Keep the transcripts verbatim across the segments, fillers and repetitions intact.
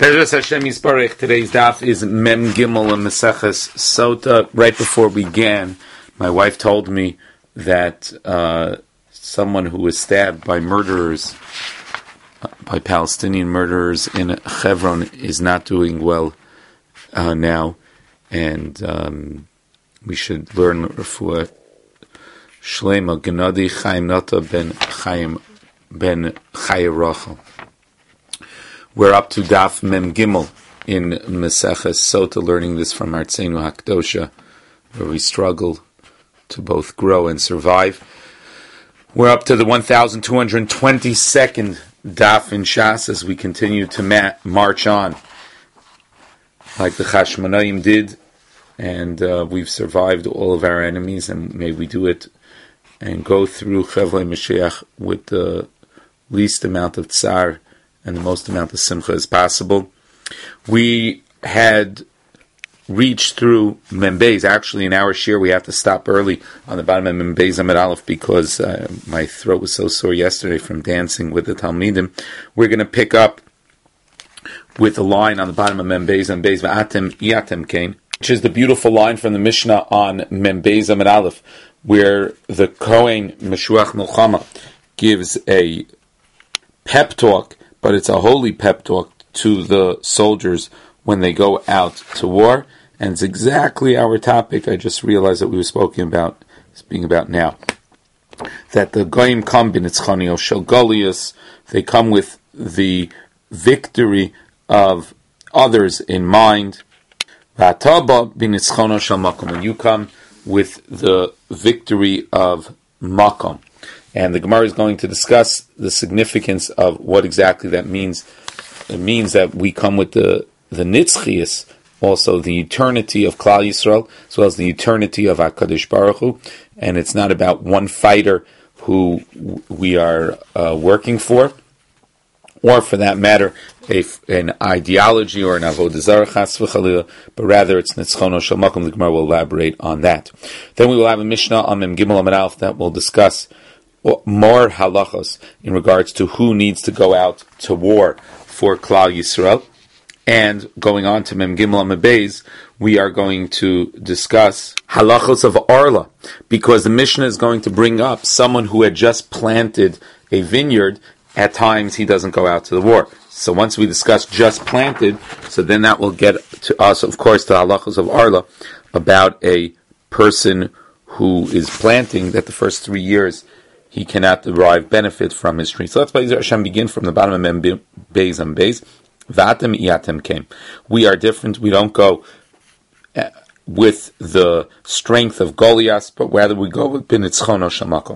Be'ezus Hashem Yisbarach. Today's daf is Mem Gimel and Maseches Sota. Right before we began, my wife told me that uh, someone who was stabbed by murderers, uh, by Palestinian murderers in Hebron, is not doing well uh, now, and um, we should learn Refuah Shlema Genadi Chaim Nata ben Chaim ben Chaya Rachel. We're up to Daf Mem Gimel in Maseches Sota, learning this from Artzeinu Hakdosha, where we struggle to both grow and survive. We're up to the one thousand two hundred twenty-second Daf in Shas as we continue to ma- march on, like the Chashmonaim did, and uh, we've survived all of our enemies, and may we do it and go through Chevlei Mashiach with the least amount of tsar and the most amount of simcha as possible. We had reached through Membeis. Actually, in our share, we have to stop early on the bottom of Membeis Amid Aleph because uh, my throat was so sore yesterday from dancing with the Talmidim. We're going to pick up with a line on the bottom of Membeis Ambeis V'atem Iatem Kain, which is the beautiful line from the Mishnah on Membeis Amid Aleph, where the Kohen Meshuach Milchama gives a pep talk, but it's a holy pep talk to the soldiers when they go out to war, and it's exactly our topic. I just realized that we were speaking about, speaking about now, that the Goyim come b'nitzchonio shel Goliath, they come with the victory of others in mind. V'ataba b'nitzchono shel makom, and you come with the victory of makom. And the Gemara is going to discuss the significance of what exactly that means. It means that we come with the the nitzchias, also the eternity of Klal Yisrael, as well as the eternity of HaKadosh Baruch Hu. And it's not about one fighter who we are uh, working for, or for that matter, a, an ideology or an avodah zarah chas v'chalila, but rather it's nitzchono shel makom. The Gemara will elaborate on that. Then we will have a Mishnah on Mem Gimel Amid Aleph that will discuss more halachos in regards to who needs to go out to war for Klal Yisrael. And going on to Mem Gimel Amid Beis, we are going to discuss halachos of Arla, because the Mishnah is going to bring up someone who had just planted a vineyard. At times he doesn't go out to the war. So once we discuss just planted, so then that will get to us, of course, to halachos of Arla, about a person who is planting, that the first three years he cannot derive benefit from his tree. So let's Be'ezus Hashem begin from the bottom of Mem Beis and Beis. V'atem Iatem came. We are different. We don't go uh, with the strength of Goliath, but rather we go with b'nitzchono shel makom.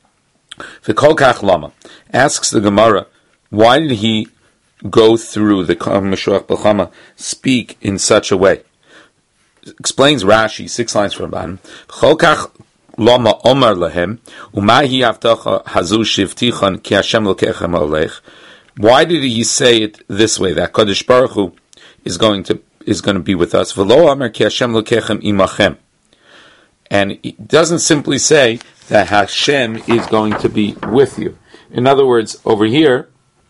V'kol kach lama. Asks the Gemara, why did he go through the Meshuach Milchama, speak in such a way? Explains Rashi, six lines from the bottom. V'kol kach Lama Omar Lahem, Umahi Avtacha Hazu Shivtichon Ki Hashem Lokechem Olech. Why did he say it this way? That Kadosh Baruch Hu is going to is going to be with us. V'lo Amar Ki Hashem Lokechem Imachem. And it doesn't simply say that Hashem is going to be with you. In other words, over here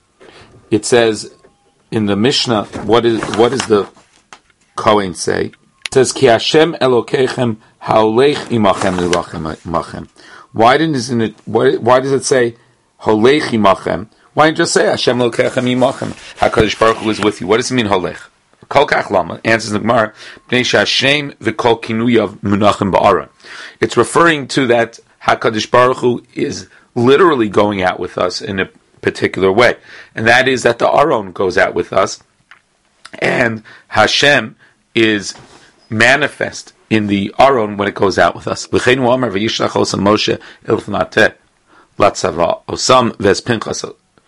it says in the Mishnah, what is what does the Kohen say? It says Ki Hashem Elokechem Haolech imachem lilachem imachem. Why didn't it? Why, why does it say Holech imachem? Why didn't it just say Hashem lokechem imachem? Hakadosh Baruch Hu is with you. What does it mean Holech? Kol kach lama answers the Gemara. Bnei Hashem v'kol kinuyav munachem ba'aron. It's referring to that Hakadosh Baruch Hu is literally going out with us in a particular way, and that is that the Aron goes out with us, and Hashem is manifest in the Aron when it goes out with us. Osam ves Pinchas.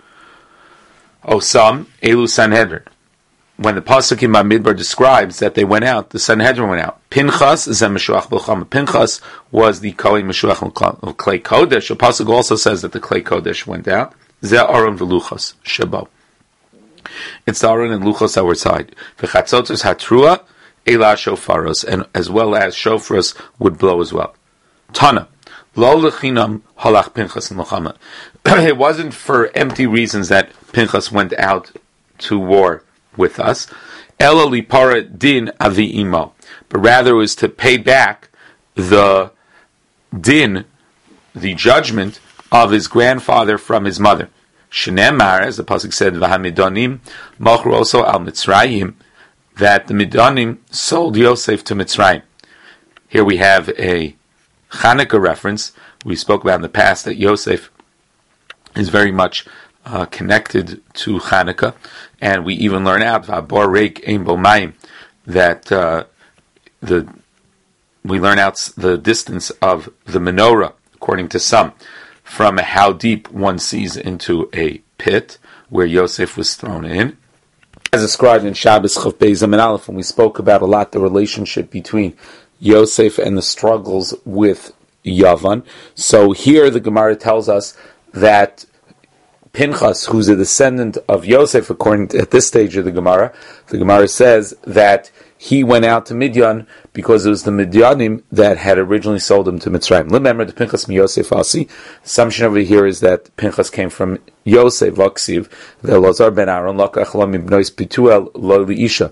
Osam elu Sanhedrin. When the pasuk in Bamidbar describes that they went out, the Sanhedrin went out. Pinchas zeh Meshuach Milchama. Pinchas was the Kohen Meshuach of Klei Kodesh. The pasuk also says that the Klei Kodesh went out. Zeh Aron v'Luchos Shebo. It's the Aron and Luchos that were side. V'chatzotos hatrua Ela shofaros, and as well as shofaros would blow as well. Tana, lo lechinam halach Pinchas milchama. It wasn't for empty reasons that Pinchas went out to war with us. Ela lipara din avi imo, but rather it was to pay back the din, the judgment of his grandfather from his mother. Shenemar, as the pasuk said, v'hamidonim mochru also al Mitzrayim, that the Midonim sold Yosef to Mitzrayim. Here we have a Chanukah reference. We spoke about in the past that Yosef is very much uh, connected to Chanukah, and we even learn out V'abor reik ein bo mayim, that uh, the we learn out the distance of the menorah, according to some, from how deep one sees into a pit where Yosef was thrown in. As described in Shabbos Chav Beis Zamin Aleph, when we spoke about a lot the relationship between Yosef and the struggles with Yavan. So here the Gemara tells us that Pinchas, who's a descendant of Yosef, according to at this stage of the Gemara, the Gemara says that he went out to Midian because it was the Midyanim that had originally sold him to Mitzrayim. Remember the Pinchas mi Yosef Asi. Assumption over here is that Pinchas came from Yosef, Vaksiv, the Elazar ben Aaron, Lakach lo mibnois Pituel lo liisha.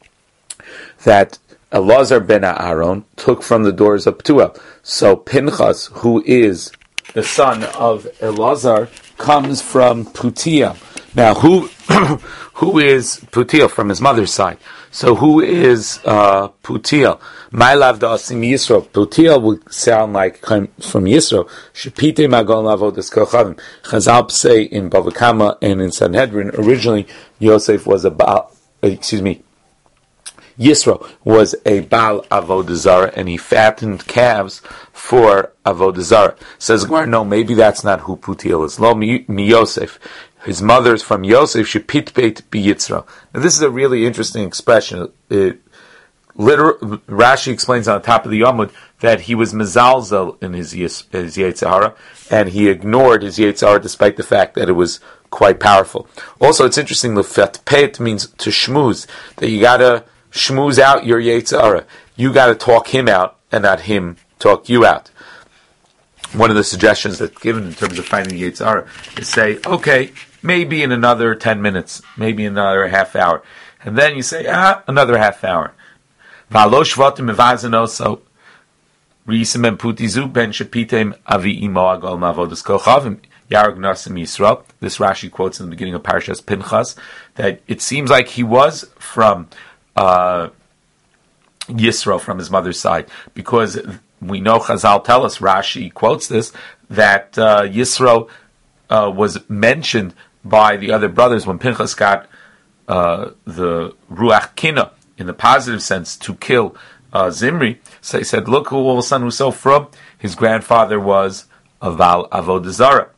That Elazar ben Aaron took from the doors of Ptuel. So Pinchas, who is the son of Elazar, comes from Putiel. Now, who who is Putiel from his mother's side? So who is uh, Putiel? My lav da'asim Yisro. Putiel would sound like from Yisro. Shepite magon lavodas kochavim. Chazal say in Bava Kama and in Sanhedrin, originally Yosef was a Baal, excuse me, Yisro was a Baal Avodah Zarah, and he fattened calves for Avodah Zarah. Says Gemara, no, maybe that's not who Putiel is. Lo mi, mi Yosef. His mother's from Yosef, Shepitbeit Biyitzro. Now this is a really interesting expression. It, liter- Rashi explains on the top of the Yomud that he was mezalzel in his, his Yetzer Hara, and he ignored his Yetzer Hara despite the fact that it was quite powerful. Also, it's interesting, the fatpet means to shmooze, that you gotta shmooze out your Yetzer Hara. You gotta talk him out, and not him talk you out. One of the suggestions that's given in terms of finding the Yetzer Hara is say, okay, maybe in another ten minutes, maybe another half hour. And then you say, ah, another half hour. V'alo shvatim mevazenoso risim ben putizu ben shepitem avi imo agol mavodas kochavim yarg nasim Yisrael. This Rashi quotes in the beginning of Parashas Pinchas that it seems like he was from uh, Yisrael, from his mother's side, because we know Chazal tell us, Rashi quotes this, that uh, Yisro uh, was mentioned by the other brothers when Pinchas got uh, the Ruach Kina, in the positive sense, to kill uh, Zimri. So he said, look, who all son who's so from, his grandfather was Aval Avodah Zarah.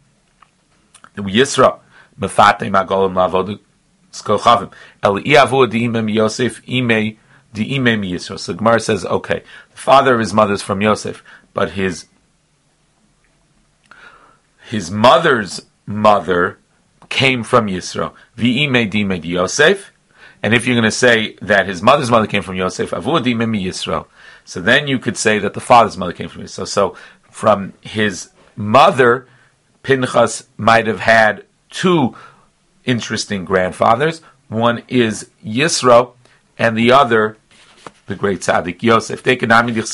Yisro, Mefatei Magolim Avodah Skochavim. El Iavu Diimem Yosef Imei Diimem Yisro. So Gemara says, okay, the father of his mother is from Yosef, but his his mother's mother came from Yisro. V'imei dimei Yosef. And if you're going to say that his mother's mother came from Yosef, avu dimei Yisro. So then you could say that the father's mother came from Yisro. So from his mother, Pinchas might have had two interesting grandfathers. One is Yisro, and the other, the great tzaddik Yosef. The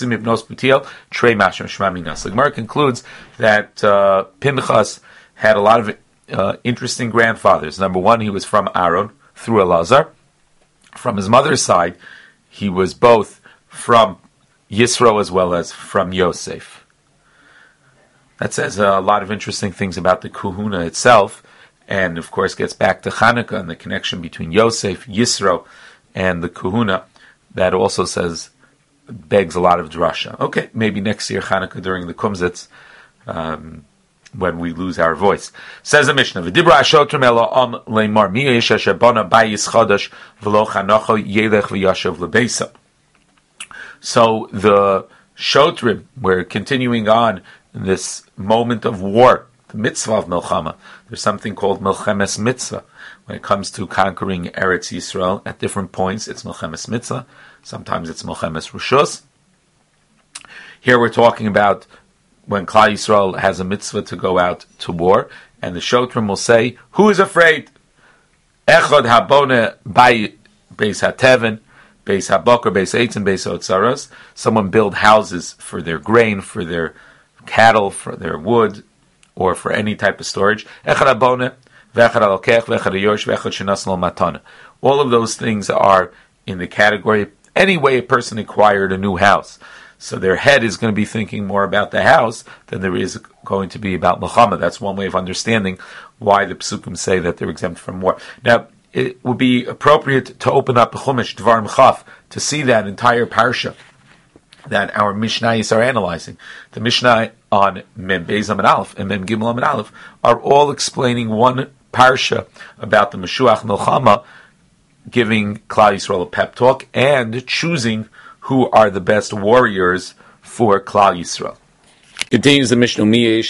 Gemara concludes that uh, Pinchas had a lot of uh, interesting grandfathers. Number one, he was from Aaron through Elazar. From his mother's side, he was both from Yisro as well as from Yosef. That says a lot of interesting things about the Kahuna itself, and of course gets back to Chanukah and the connection between Yosef, Yisro, and the Kahuna. That also says, begs a lot of drasha. Okay, maybe next year Chanukah during the Kumzitz, um, when we lose our voice. Says the Mishnah, V'dibra ha'shotrim elo am leimar mi yesh asher bona bayis chodesh v'lo chanocho yelech v'yashav lebeisa. So the Shotrim, we're continuing on in this moment of war, the mitzvah of Milchama. There's something called Milchemes Mitzvah. When it comes to conquering Eretz Yisrael, at different points, it's Milchemes Mitzvah. Sometimes it's Milchemes Rishus. Here we're talking about when Klal Yisrael has a mitzvah to go out to war, and the Shotrim will say, who is afraid? Echad habone bay Beis HaTeven, Beis HaBokar, Beis Eitzim, Beis Otzaros. Someone build houses for their grain, for their cattle, for their wood, or for any type of storage. Echad HaBoneh, V'echad HaLokech, V'echad HaYorsh, V'echad Shenas Lo Matana. All of those things are in the category, any way a person acquired a new house. So their head is going to be thinking more about the house than there is going to be about Milchama. That's one way of understanding why the Psukim say that they're exempt from war. Now, it would be appropriate to open up the Chumash, Dvarim Chaf, to see that entire parsha that our Mishnayos are analyzing. The Mishnah on Mem Beis Amud Aleph and Mem Gimel Amud Aleph are all explaining one parsha about the Meshuach Milchama, giving Klal Yisrael a pep talk and choosing who are the best warriors for Klal Yisrael. Continues the Mishnah,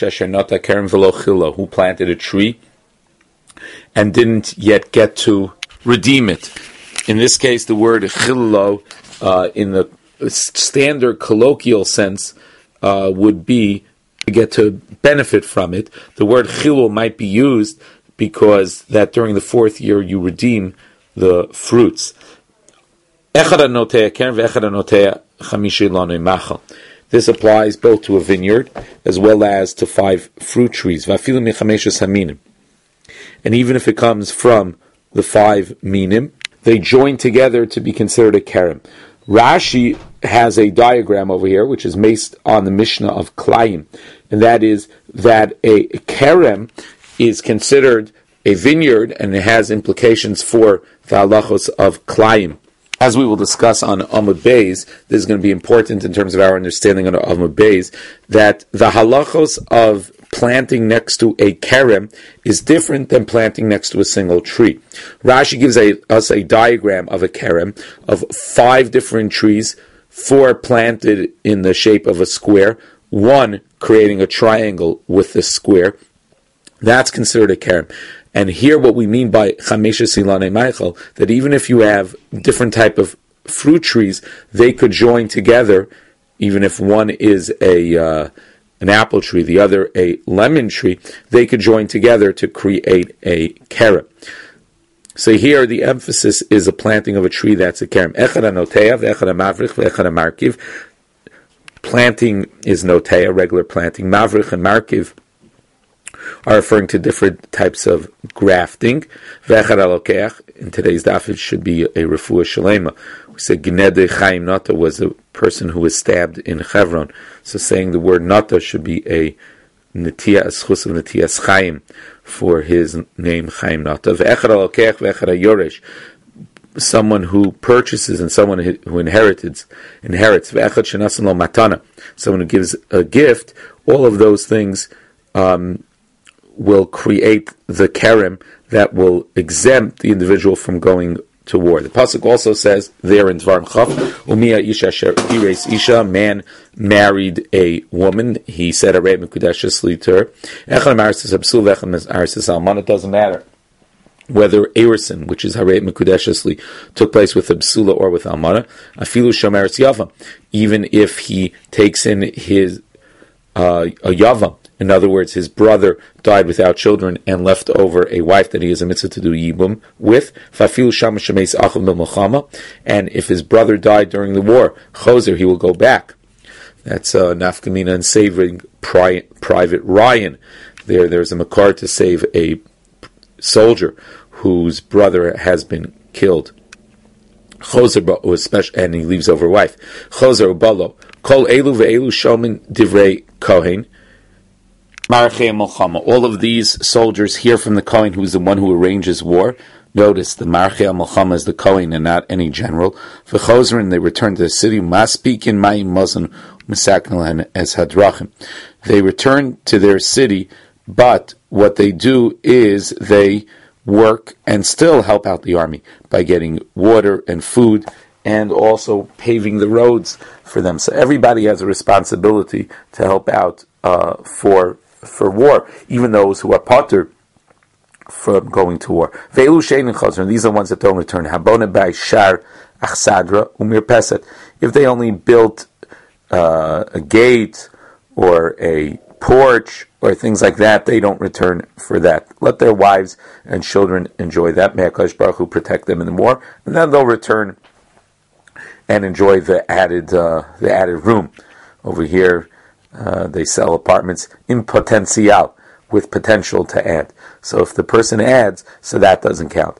who planted a tree and didn't yet get to redeem it. In this case, the word chillo, uh, in the standard colloquial sense, uh, would be to get to benefit from it. The word chillo might be used because that during the fourth year you redeem the fruits. This applies both to a vineyard as well as to five fruit trees. And even if it comes from the five minim, they join together to be considered a kerem. Rashi has a diagram over here, which is based on the Mishnah of Klayim, and that is that a kerem is considered a vineyard, and it has implications for the halachos of Klayim. As we will discuss on Amud Beis, this is going to be important in terms of our understanding on Amud Beis, that the halachos of planting next to a kerem is different than planting next to a single tree. Rashi gives a, us a diagram of a kerem of five different trees, four planted in the shape of a square, one creating a triangle with the square. That's considered a kerem. And here what we mean by Chamesha Silane Meichel, that even if you have different type of fruit trees, they could join together, even if one is a uh, an apple tree, the other a lemon tree, they could join together to create a kerem. So here the emphasis is a planting of a tree that's a kerem. Echad HaNoteah, V'echad HaMavrich, V'echad HaMarkiv. Planting is noteah, regular planting. Mavrich and Markiv are referring to different types of grafting. V'echad HaLokech, in today's daf, it should be a refuah shalema. We said Gnedei Chaim Nata was a person who was stabbed in Hebron. So saying the word Nata should be a Netiyah, a schus of Netiyas Chaim for his name Chaim Nata. V'echad HaLokech, V'echad HaYoresh, someone who purchases and someone who inherits, inherits. V'echad Shenasan Lo Matana, someone who gives a gift. All of those things um, will create the kerem that will exempt the individual from going to war. The pasuk also says there in Dvarim Chaf, Umiya Isha Sher Ires Isha, man married a woman. He said a Reit Mekudeshesli to her. Echad Maris Absul, Echad Maris Alman. It doesn't matter whether Erison, which is Harei Mekudeshesli, took place with Absula or with Almana. Afilu Shomeres Yava, even if he takes in his uh, a Yava. In other words, his brother died without children and left over a wife that he has a mitzvah to do yibum with. And if his brother died during the war, choser, he will go back. That's uh, nafkamina and saving pri- Private Ryan. There, there's a makar to save a soldier whose brother has been killed. Choser was special, and he leaves over a wife. Choser ubalo kol elu ve'elu shomin divrei kohen. All of these soldiers hear from the Kohen, who is the one who arranges war. Notice the Marchei Milchama is the Kohen and not any general. For Chosrin, they return to the city. Maspikin Mayim Mazon Misaknalan as Hadrachim. They return to their city, but what they do is they work and still help out the army by getting water and food and also paving the roads for them. So everybody has a responsibility to help out uh, for for war, even those who are potter from going to war. Ve'elu shein chazron, these are the ones that don't return. Habona by shar achsadra umir peset. If they only built uh, a gate or a porch or things like that, they don't return for that. Let their wives and children enjoy that. May HaKadosh Baruch Hu protect them in the more, and then they'll return and enjoy the added uh, the added room. Over here, uh, they sell apartments in potential, with potential to add. So if the person adds, so that doesn't count.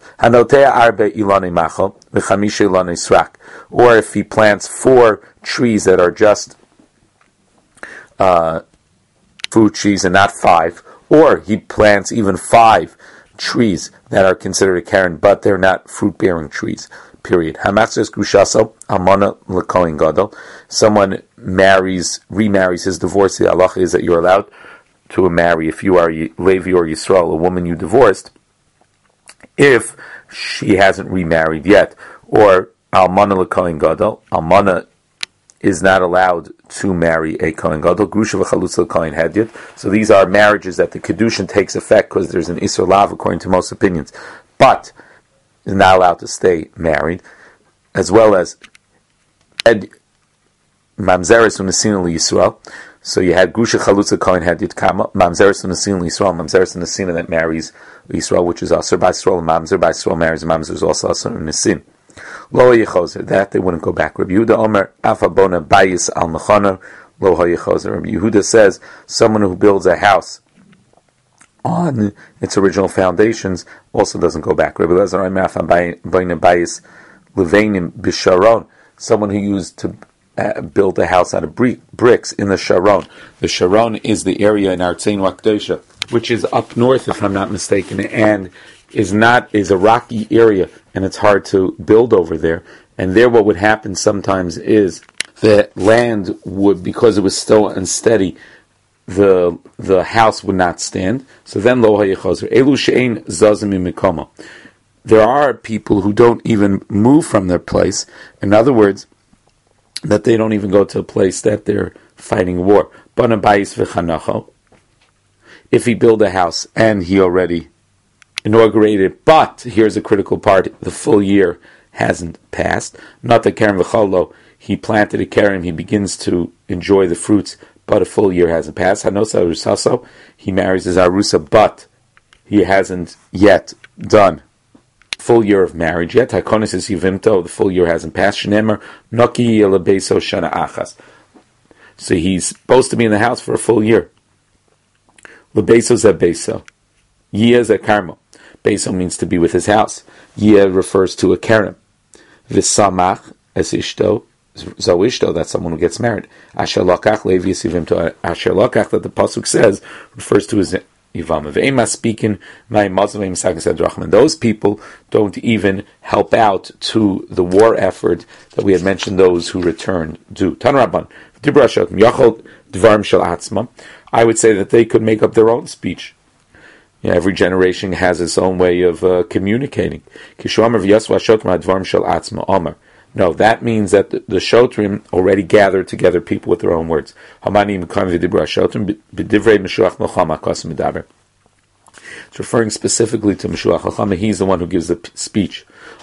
Or if he plants four trees that are just uh, fruit trees and not five, or he plants even five trees that are considered a karen, but they're not fruit-bearing trees. Period. Someone marries, remarries his divorce. The halacha is that you're allowed to marry, if you are Levi or Yisrael, a woman you divorced, if she hasn't remarried yet. Or Almana l'Kohen Gadol. Almana is not allowed to marry a Kohen Gadol. Grusha v'chalutza l'Kohen Hedyot. So these are marriages that the Kedushin takes effect because there's an Isur Lav according to most opinions. But is not allowed to stay married, as well as Ed Mamzeres Unesina Yisrael. So you had Grusha Chalutza Kohen Hedyot Kama, Mamzeres Unesina Yisrael, Mamzeres Unesina that marries Yisrael, which is Asur by Yisrael, and Mamzer by Yisrael marries Mamzer is also Asur Unesin. Lo Yechozer, that they wouldn't go back. Rabbi Yehuda Omer, Afabona Bayis Al Mechana, Lo Yechozer. Rabbi Yehuda says, someone who builds a house on its original foundations also doesn't go back. Rabbi Lezer Bayis Levanim Bisharon, someone who used to uh, build a house out of brick, bricks in the Sharon. The Sharon is the area in Artzein Wakdesha, which is up north, if I'm not mistaken, and is not is a rocky area, and it's hard to build over there. And there, what would happen sometimes is the land would, because it was still unsteady, the the house would not stand. So then lo hayechozer elu she'ein zazim mimikoma. There are people who don't even move from their place. In other words, that they don't even go to a place that they're fighting war. Bana bayis v'chanacho. If he built a house and he already inaugurated, but here's a critical part: the full year hasn't passed. Not the keren v'cholo. He planted a keren. He begins to enjoy the fruits, but a full year hasn't passed. Hanosa Rusaso, he marries his Arusa, but he hasn't yet done full year of marriage yet. Hakonis is Yivimto, the full year hasn't passed. Shenemer, Noki Yelabeso Shana Achas. So he's supposed to be in the house for a full year. Lebeso Zebeso. Yeh Zekarmo. Beso means to be with his house. Yeh refers to a Kerem. Visamach as Ishto. Zawishto, that's someone who gets married. Asher Lokach Levi Yisivimto. Asher Lokach, that the pasuk says, refers to his Ivam. Ve'ema speaking, my Muslim and those people don't even help out to the war effort that we had mentioned. Those who returned do. Tanraban Dibrashot Yachol Dvarm Shel Atzma. I would say that they could make up their own speech. Yeah, every generation has its own way of uh, communicating. Kishomer v'yasva shotma dvarm shel atzma omer. No, that means that the, the Shotrim already gathered together people with their own words. It's referring specifically to Meshuach HaChama. He's the one who gives the p- speech.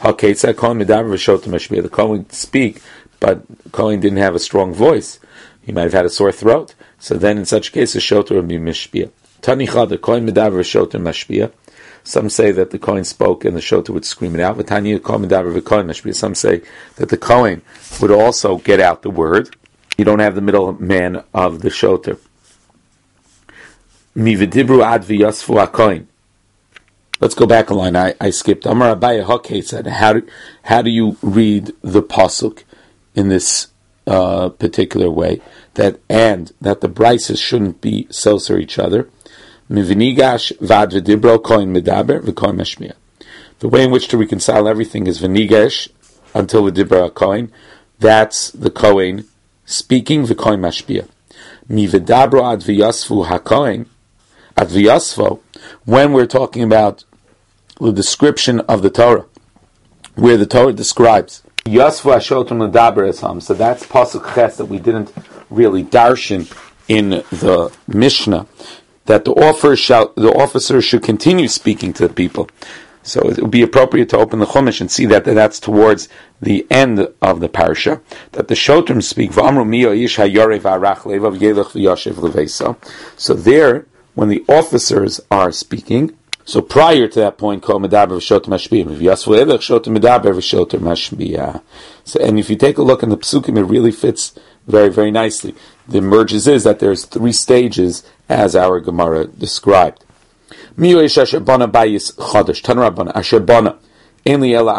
The Kohen speak, but Kohen didn't have a strong voice. He might have had a sore throat. So then in such a case, the Shotr would be Mishpia. The Kohen Medaber Shotr Mashpia. Some say that the Kohen spoke and the Shotr would scream it out. Some say that the Kohen would also get out the word. You don't have the middleman of the Shotr. Let's go back a line. I, I skipped. Amar Abaye Hakei said, how do, how do you read the pasuk in this uh, particular way? That and that the brises shouldn't be closer each other. Mivinigash vad v'dibro koin medaber v'koin mashmiya. The way in which to reconcile everything is v'nigash until the dibra koin. That's the koin speaking v'koin mashmiya. Mividabro ad v'yasfu hakoin ad v'yasvo. When we're talking about the description of the Torah, where the Torah describes yasfu hashotim medaber esham. So that's pasuk ches that we didn't really darshan in the Mishnah. That the officer shall, the officer should continue speaking to the people. So it would be appropriate to open the Chumash and see that that's towards the end of the parsha, that the Shotrim speak, V'amru miyo ish hayorei v'arach levav yelech v'yashiv leveisa. So there, when the officers are speaking, so prior to that point, Kol medaber v'shoter mashpiyah, v'yasvu elech shoter medaber v'shoter mashpiyah. So, and if you take a look in the Psukim, it really fits very, very nicely. The emerges is that there's three stages, as our Gemara described. Miyo ish asher bana bayis chodesh, tan rabbana, asher bana. How do we know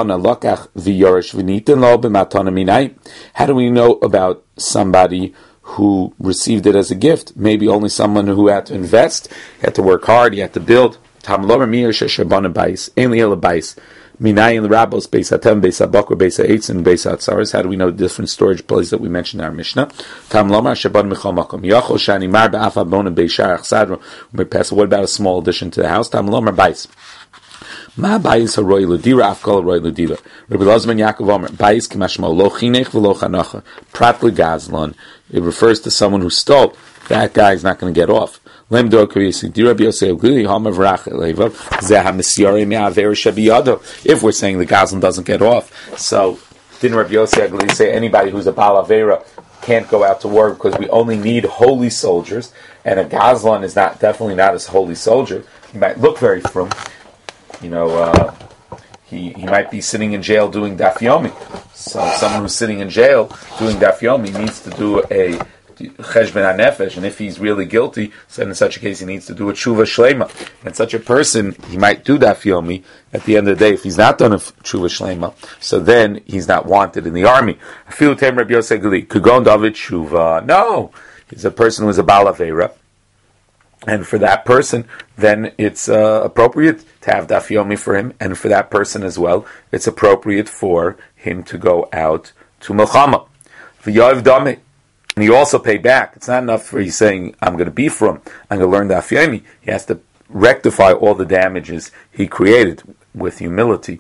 about somebody who received it as a gift? Maybe only someone who had to invest, had to work hard, he had to build. How do we know the different storage places that we mentioned in our Mishnah? What about a small addition to the house? Ma bayis haroy l'dira afkol haroy l'dira. Rabbi Lazman Yaakov Omer bayis k'mashmo lo chinech v'lo chanacha prat l'gazlon. It refers to someone who stole. That guy is not going to get off. Lemdo k'yisik dira b'yosei l'gili hama v'rach levav zeh ha'misyari me'aver shabiyado. If we're saying the gazlon doesn't get off, so didn't Rabbi Yosei Aglili say anybody who's a Baal Avera can't go out to war because we only need holy soldiers, and a gazlon is not definitely not a holy soldier. He might look very frum. You know, uh, he he might be sitting in jail doing daf yomi. So someone who's sitting in jail doing daf yomi needs to do a cheshbon hanefesh, and if he's really guilty, so in such a case he needs to do a tshuva shlema. And such a person, he might do daf yomi. At the end of the day, if he's not done a tshuva shlema, so then he's not wanted in the army. Afilu tem Rabbi Yosei Gali kugon David tshuva. No, he's a person who is a Baal Avera. And for that person, then it's uh, appropriate to have daf yomi for him, and for that person as well, it's appropriate for him to go out to milchama. V'yav dami, and you also pay back. It's not enough for you saying, I'm going to be from, I'm going to learn daf yomi. He has to rectify all the damages he created with humility.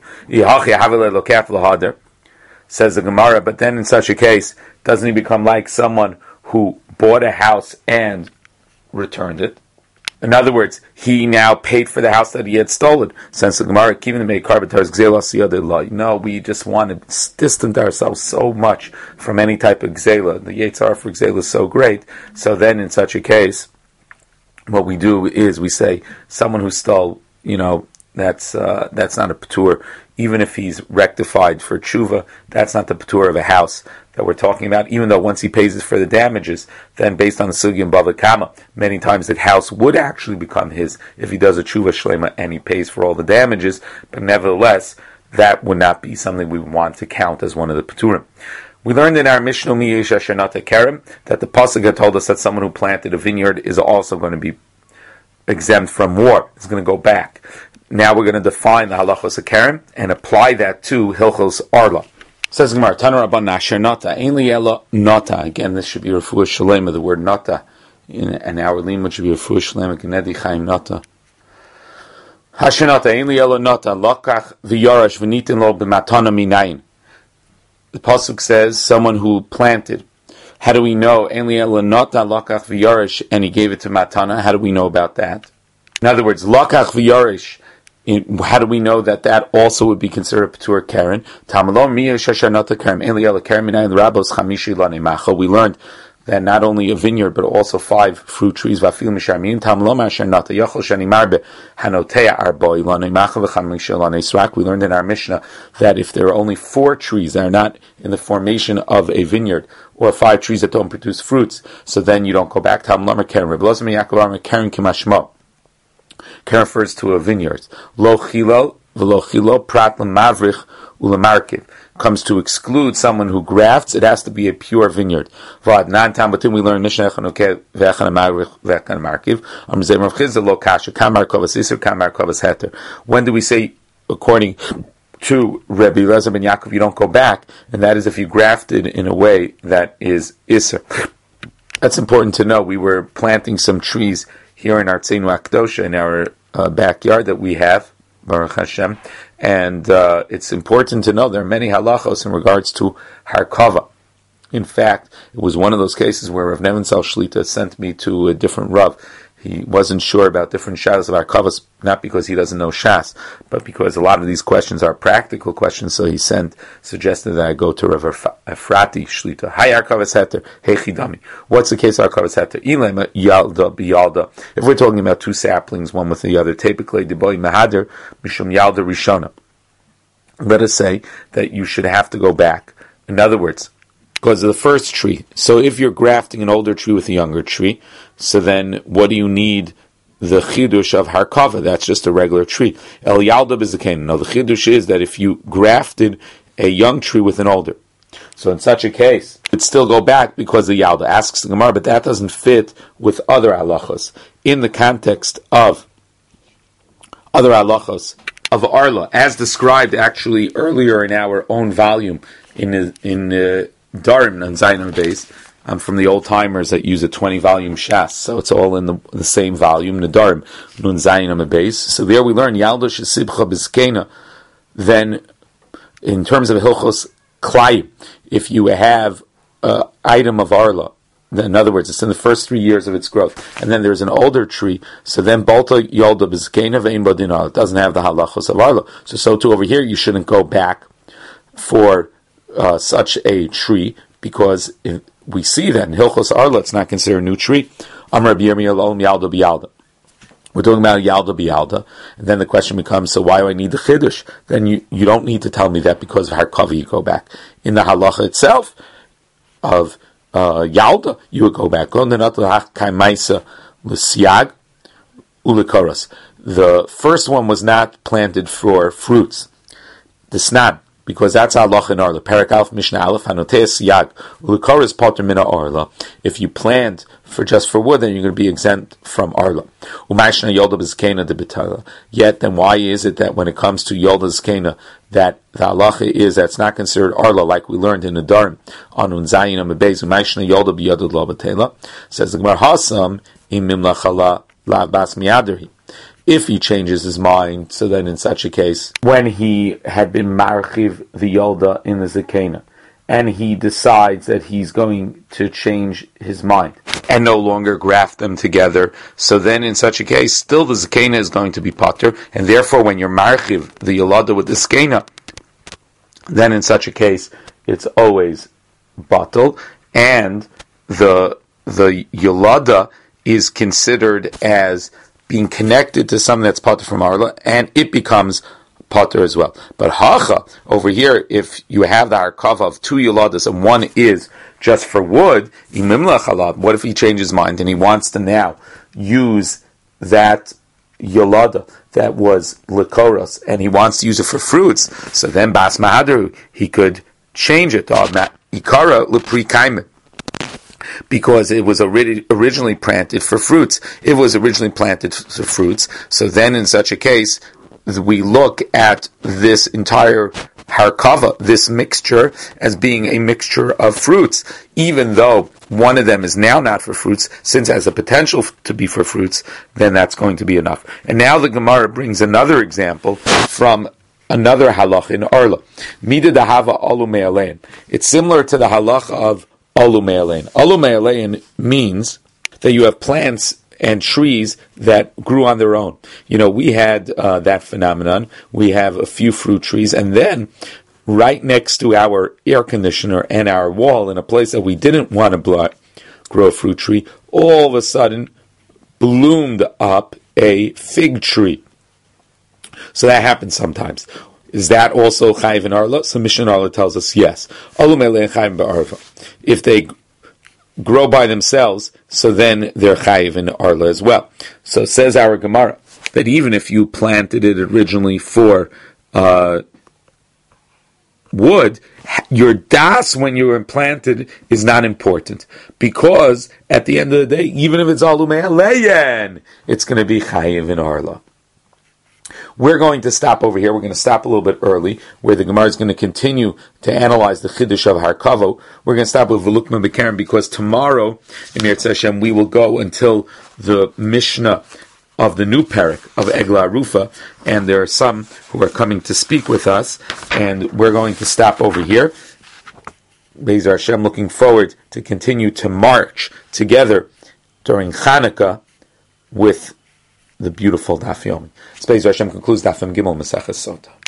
Says the Gemara, but then in such a case, doesn't he become like someone who bought a house and returned it? In other words, he now paid for the house that he had stolen. Since the Gemara, even the make no, we just want to distance ourselves so much from any type of gzela. The Yetzar for gzela is so great. So then, in such a case, what we do is we say someone who stole, you know, that's uh, that's not a patur. Even if he's rectified for tshuva, that's not the patur of a house that we're talking about. Even though once he pays for the damages, then based on the sugi and bava kama, many times the house would actually become his if he does a tshuva shlema and he pays for all the damages. But nevertheless, that would not be something we want to count as one of the paturim. We learned in our Mishnah Miyesh Ashanata Kerem that the pasuk had told us that someone who planted a vineyard is also going to be exempt from war. It's going to go back. Now we're going to define the halachos Kerem and apply that to Hilchos Arla. Says Gemara, Tana Rabban Asher Nata, Ainli Ela Nata. Again, this should be refuah shalema. The word Nata in an hour limud should be refuah shalema. Genedi Chaim Nata. Asher Nata, Ainli Ela Nata, Lokach v'yarash v'nitin lo b'matana minayin. The pasuk says someone who planted. How do we know? Ainli Ela Nata, Lokach v'yarash, and he gave it to matana. How do we know about that? In other words, Lokach v'yarash. In, how do we know that that also would be considered Patur Karen? We learned that not only a vineyard but also five fruit trees. We learned in our Mishnah that if there are only four trees that are not in the formation of a vineyard, or five trees that don't produce fruits, so then you don't go back. Karen refers to a vineyard. Lo chilo, v'lo chilo, prat l'mavrich u'lemarkiv. Comes to exclude someone who grafts, it has to be a pure vineyard. V'ad nan tam batim, we learn Mishnah echanokeh v'echan mavrich v'echan markiv. Am zeh Rav Chizda lo kasha, kam markovas iser, kam markovas heter. When do we say, according to Rabbi Elazar ben Yaakov, you don't go back? And that is if you grafted in a way that is iser. That's important to know. We were planting some trees here in our Tzinu Akdosha, in our uh, backyard that we have, Baruch Hashem, and uh, it's important to know there are many halachos in regards to harkava. In fact, it was one of those cases where Rav Nevinsel Shlita sent me to a different Rav. he wasn't sure about different Shas of Harkavos, not because he doesn't know Shas, but because a lot of these questions are practical questions, so he sent, suggested that I go to Rav Efrati Shlita. Hi Harkavos Heter, hey Chidami. What's the case of Harkavos Heter? Ilema Yalda B'Yalda. If we're talking about two saplings, one with the other, typically Deboy Mahader, Mishum Yalda Rishona. Let us say that you should have to go back. In other words, because of the first tree. So if you're grafting an older tree with a younger tree, so then what do you need the chidush of harkava? That's just a regular tree. El yalda b'zakein. No, the chidush is that if you grafted a young tree with an older, so in such a case, it'd still go back because the yalda. Asks the Gemara, but that doesn't fit with other halachos. In the context of other halachos of Arla, as described actually earlier in our own volume in in uh, Darim and Zainam base. I'm from the old timers that use a twenty volume Shas, so it's all in the, the same volume. Nedarim Nun Zainam base. So there we learn Yalda Shesibcha Bizkena. Then, in terms of Hilchos Klai, if you have an item of Arla, then in other words, it's in the first three years of its growth, and then there's an older tree. So then Balta Yalda Bizkena Vein Bodinal. It doesn't have the halachos of Arla. So so too over here, you shouldn't go back for Uh, such a tree, because if we see that in Hilchos Arla, it's not considered a new tree. Amar B'Yirmiyah L'Olam Yalda B'Yalda. We're talking about Yalda B'Yalda, and then the question becomes, so why do I need the Chiddush? Then you, you don't need to tell me that because of Harkava you go back. In the halacha itself of uh, Yalda, you would go back. The first one was not planted for fruits. The snad, because that's halacha in Arla. Perek Alf Mishnah Aleph Hanoteis Yag Ulikoras Potter Mina Arla. If you plant for just for wood, then you're going to be exempt from Arla. Umayshna Yolda B'Zkena de B'Tala. Yet, then why is it that when it comes to Yolda B'Zkena, that the halacha is that's not considered Arla, like we learned in the Darim on Unzayin Amabez Umayshna Yolda B'Yodad Lo B'Tela? Says the Gemara Hasam Imim Lachala La Bas Miaderhi. If he changes his mind, so then in such a case, when he had been marchiv the Yolda in the Zakena, and he decides that he's going to change his mind and no longer graft them together, so then in such a case, still the Zakena is going to be potter, and therefore when you're marchiv the Yolda with the Zakena, then in such a case, it's always batal, and the the Yolda is considered as being connected to something that's potter from Arla, and it becomes potter as well. But hacha, over here, if you have the harkava of two yoladas, and one is just for wood, what if he changes his mind and he wants to now use that yolada that was likoros, and he wants to use it for fruits, so then bas mahadru, he could change it to ikara lepri kaimet, because it was ori- originally planted for fruits. It was originally planted for fruits, so then in such a case, we look at this entire harkava, this mixture, as being a mixture of fruits, even though one of them is now not for fruits, since it has the potential to be for fruits, then that's going to be enough. And now the Gemara brings another example from another halach in Arla. Mida dahava alu me'alein. It's similar to the halach of alu me'alein. Alu me'alein means that you have plants and trees that grew on their own. You know, we had uh, that phenomenon. We have a few fruit trees, and then right next to our air conditioner and our wall, in a place that we didn't want to blow, grow a fruit tree, all of a sudden bloomed up a fig tree. So that happens sometimes. Is that also chayiv in Arla? So Mishnah Arla tells us yes. If they grow by themselves, so then they're chayiv in Arla as well. So says our Gemara that even if you planted it originally for uh, wood, your das when you were planted is not important, because at the end of the day, even if it's alu me'alein, it's going to be chayiv in Arla. We're going to stop over here. We're going to stop a little bit early, where the Gemara is going to continue to analyze the Chiddush of Harkavo. We're going to stop with Velukma B'Karen, because tomorrow, in Yirtzeh Hashem, we will go until the Mishnah of the new parak of Egla Arufa, and there are some who are coming to speak with us, and we're going to stop over here. Be'ezer Hashem, looking forward to continue to march together during Chanukah with the beautiful Daf Yomi. Space Hashem concludes Daf Gimel Maseches Sota.